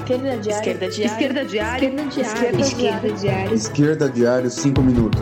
Esquerda Diário. Esquerda Diário. Esquerda Diário. Esquerda Diário. Esquerda Diário, 5 minutos.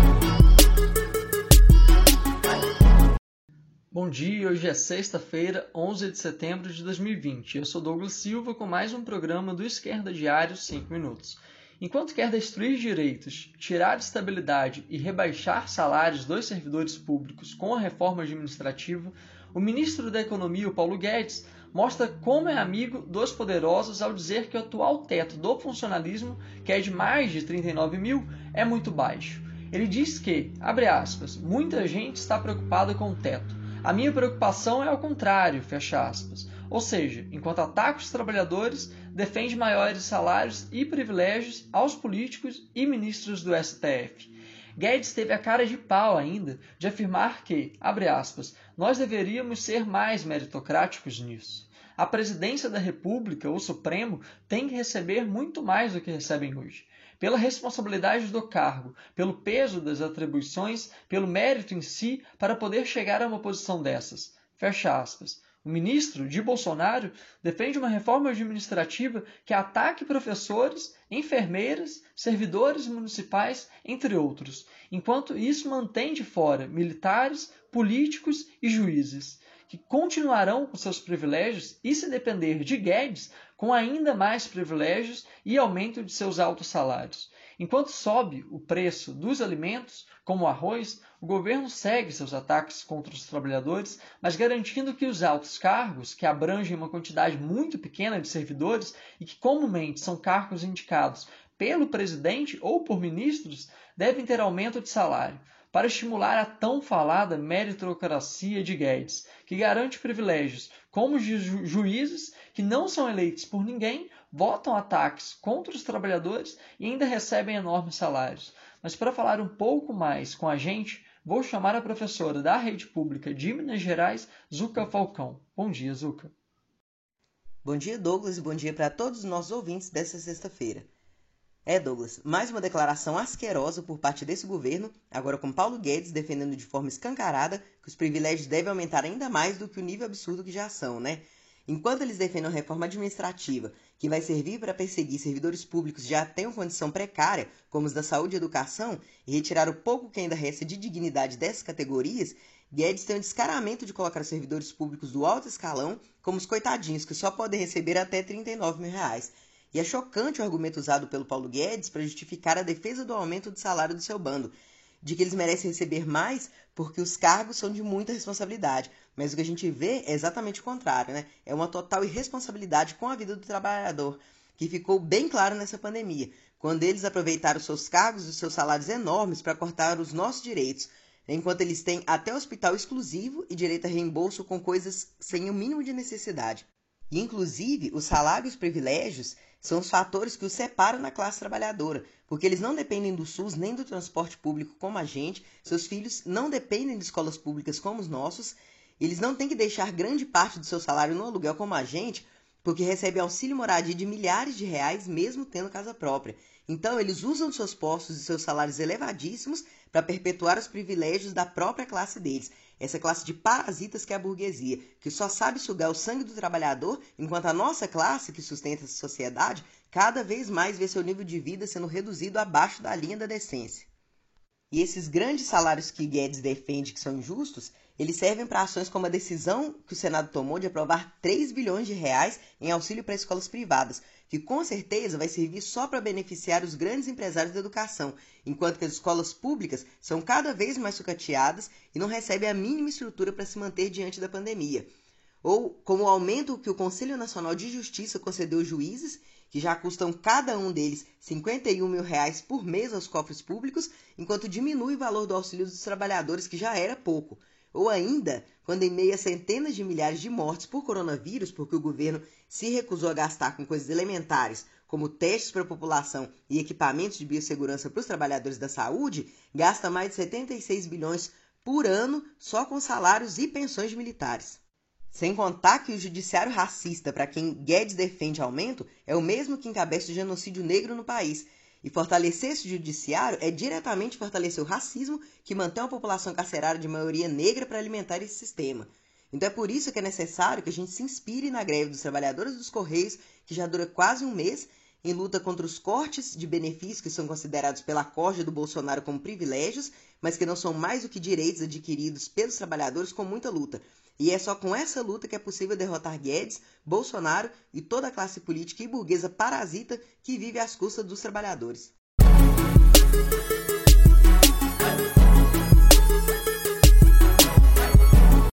Bom dia, hoje é sexta-feira, 11 de setembro de 2020. Eu sou Douglas Silva com mais um programa do Esquerda Diário 5 minutos. Enquanto quer destruir direitos, tirar estabilidade e rebaixar salários dos servidores públicos com a reforma administrativa, o ministro da Economia, o Paulo Guedes, mostra como é amigo dos poderosos ao dizer que o atual teto do funcionalismo, que é de mais de 39 mil, é muito baixo. Ele diz que, abre aspas, muita gente está preocupada com o teto. A minha preocupação é ao contrário, fecha aspas. Ou seja, enquanto ataca os trabalhadores, defende maiores salários e privilégios aos políticos e ministros do STF. Guedes teve a cara de pau ainda de afirmar que, abre aspas, nós deveríamos ser mais meritocráticos nisso. A presidência da República, o Supremo, tem que receber muito mais do que recebem hoje. Pela responsabilidade do cargo, pelo peso das atribuições, pelo mérito em si, para poder chegar a uma posição dessas. Fecha aspas. O ministro de Bolsonaro defende uma reforma administrativa que ataque professores, enfermeiras, servidores municipais, entre outros, enquanto isso mantém de fora militares, políticos e juízes, que continuarão com seus privilégios e, se depender de Guedes, com ainda mais privilégios e aumento de seus altos salários. Enquanto sobe o preço dos alimentos, como o arroz, o governo segue seus ataques contra os trabalhadores, mas garantindo que os altos cargos, que abrangem uma quantidade muito pequena de servidores e que comumente são cargos indicados pelo presidente ou por ministros, devem ter aumento de salário, para estimular a tão falada meritocracia de Guedes, que garante privilégios como os juízes que não são eleitos por ninguém, votam ataques contra os trabalhadores e ainda recebem enormes salários. Mas para falar um pouco mais com a gente, vou chamar a professora da Rede Pública de Minas Gerais, Zucca Falcão. Bom dia, Zucca. Bom dia, Douglas, e bom dia para todos os nossos ouvintes desta sexta-feira. Douglas, mais uma declaração asquerosa por parte desse governo, agora com Paulo Guedes defendendo de forma escancarada que os privilégios devem aumentar ainda mais do que o nível absurdo que já são, né? Enquanto eles defendem a reforma administrativa, que vai servir para perseguir servidores públicos que já tenham condição precária, como os da saúde e educação, e retirar o pouco que ainda resta de dignidade dessas categorias, Guedes tem o descaramento de colocar os servidores públicos do alto escalão como os coitadinhos, que só podem receber até R$39 mil. E é chocante o argumento usado pelo Paulo Guedes para justificar a defesa do aumento de salário do seu bando, de que eles merecem receber mais porque os cargos são de muita responsabilidade. Mas o que a gente vê é exatamente o contrário, né? É uma total irresponsabilidade com a vida do trabalhador, que ficou bem claro nessa pandemia, quando eles aproveitaram seus cargos e seus salários enormes para cortar os nossos direitos, enquanto eles têm até hospital exclusivo e direito a reembolso com coisas sem o mínimo de necessidade. E, inclusive, os salários e os privilégios são os fatores que os separam na classe trabalhadora, porque eles não dependem do SUS nem do transporte público como a gente, seus filhos não dependem de escolas públicas como os nossos, eles não têm que deixar grande parte do seu salário no aluguel como a gente, porque recebem auxílio moradia de milhares de reais mesmo tendo casa própria. Então, eles usam seus postos e seus salários elevadíssimos para perpetuar os privilégios da própria classe deles. Essa classe de parasitas que é a burguesia, que só sabe sugar o sangue do trabalhador, enquanto a nossa classe, que sustenta essa sociedade, cada vez mais vê seu nível de vida sendo reduzido abaixo da linha da decência. E esses grandes salários que Guedes defende que são injustos, eles servem para ações como a decisão que o Senado tomou de aprovar R$3 bilhões em auxílio para escolas privadas, que com certeza vai servir só para beneficiar os grandes empresários da educação, enquanto que as escolas públicas são cada vez mais sucateadas e não recebem a mínima estrutura para se manter diante da pandemia. Ou como o aumento que o Conselho Nacional de Justiça concedeu aos juízes, que já custam cada um deles R$51 mil por mês aos cofres públicos, enquanto diminui o valor do auxílio dos trabalhadores, que já era pouco. Ou ainda, quando em meio a centenas de milhares de mortes por coronavírus, porque o governo se recusou a gastar com coisas elementares, como testes para a população e equipamentos de biossegurança para os trabalhadores da saúde, gasta mais de 76 bilhões por ano só com salários e pensões de militares. Sem contar que o judiciário racista, para quem Guedes defende aumento, é o mesmo que encabeça o genocídio negro no país. E fortalecer esse judiciário é diretamente fortalecer o racismo que mantém a população carcerária de maioria negra para alimentar esse sistema. Então é por isso que é necessário que a gente se inspire na greve dos trabalhadores dos Correios, que já dura quase um mês, em luta contra os cortes de benefícios que são considerados pela corja do Bolsonaro como privilégios, mas que não são mais do que direitos adquiridos pelos trabalhadores com muita luta. E é só com essa luta que é possível derrotar Guedes, Bolsonaro e toda a classe política e burguesa parasita que vive às custas dos trabalhadores.